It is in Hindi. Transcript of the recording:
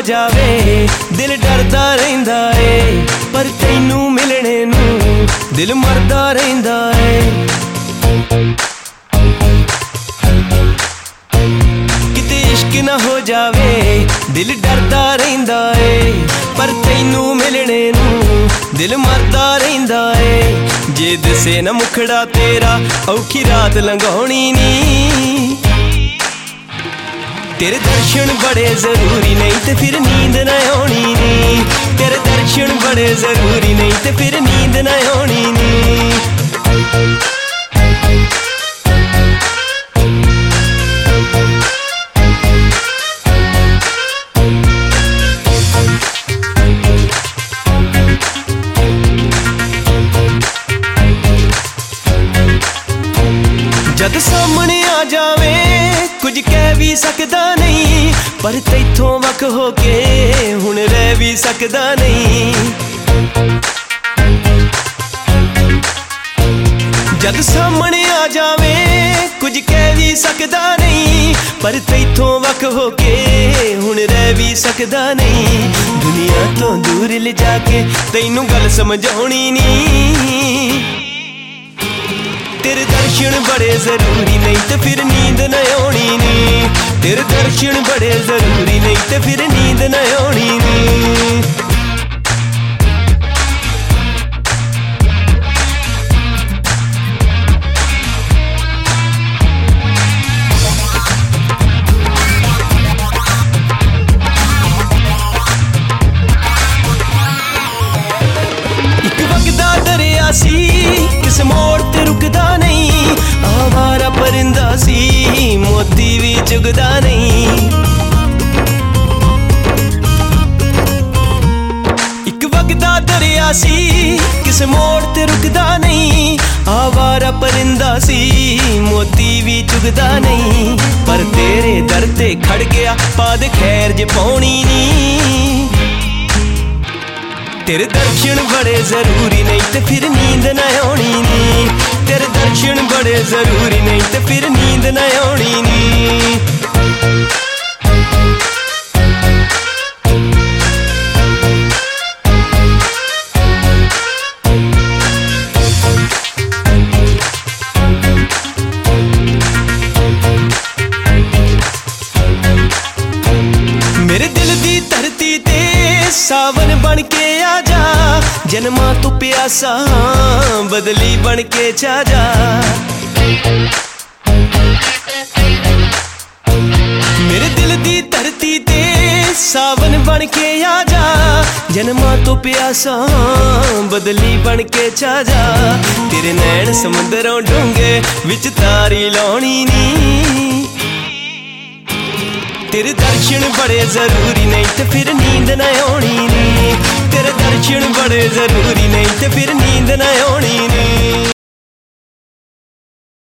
जावे दिल डरदा रहिंदा ए, पर तैनू मिलने नू दिल मरदा रहिंदा ए। किते इश्क ना हो जावे दिल डरदा रहिंदा ए, पर तैनू मिलने नू दिल मरदा रहिंदा ए। जे दिसे ना मुखड़ा तेरा औखी रात लंघाउणी नी, तेरे दर्शन बड़े जरूरी नहीं ते फिर नींद न आनी नी। तेरे दर्शन बड़े जरूरी नहीं ते फिर नींद न आनी नी। जद सामने आ जावे कुछ कह भी सकदा नहीं, पर तैथों वख हो के हुण रह भी सकदा नहीं। जद सामने आ जावे कुछ कह भी सकदा नहीं, पर तैथों वख हो के हुण रह भी सकदा नहीं। दुनिया तो दूर ले जाके तैनू गल समझाउणी नी, तेरे दर्शन बड़े जरूरी नहीं ते फिर नींद न आनी नी। तेरे दर्शन बड़े जरूरी नहीं ते फिर नींद न आनी नी। एक वगदा दरिया सी किस मोड़ ते रुकदा नहीं, आवारा परिंदा सी मोती भी चुगदा नहीं। एक वगदा दरिया सी किस मोड़ ते रुकदा नहीं, आवारा परिंदा सी मोती भी चुगदा नहीं। पर तेरे दर ते खड़ गया पाद खैर जे पाउणी नी, तेरे दर्शन बड़े जरूरी नहीं ते फिर नींद न आनी नी। तेरे दर्शन बड़े जरूरी नहीं ते फिर नींद न आनी नी। मेरे दिल दी धरती ते सावन बन के आ जा, जन्मा तू प्यासा बदली बन के छा जा। मेरे दिल दी धरती ते सावन बन के आ जा, जन्मा तो प्यासा बदली बन के छा जा। तेरे नैन समुंदरों डूंगे विच तारी लाउणी नी, तेरे दर्शन बड़े जरूरी नहीं ते फिर नींद न आनी नी। तेरे दर्शन बड़े जरूरी नहीं ते फिर नींद न आनी नी।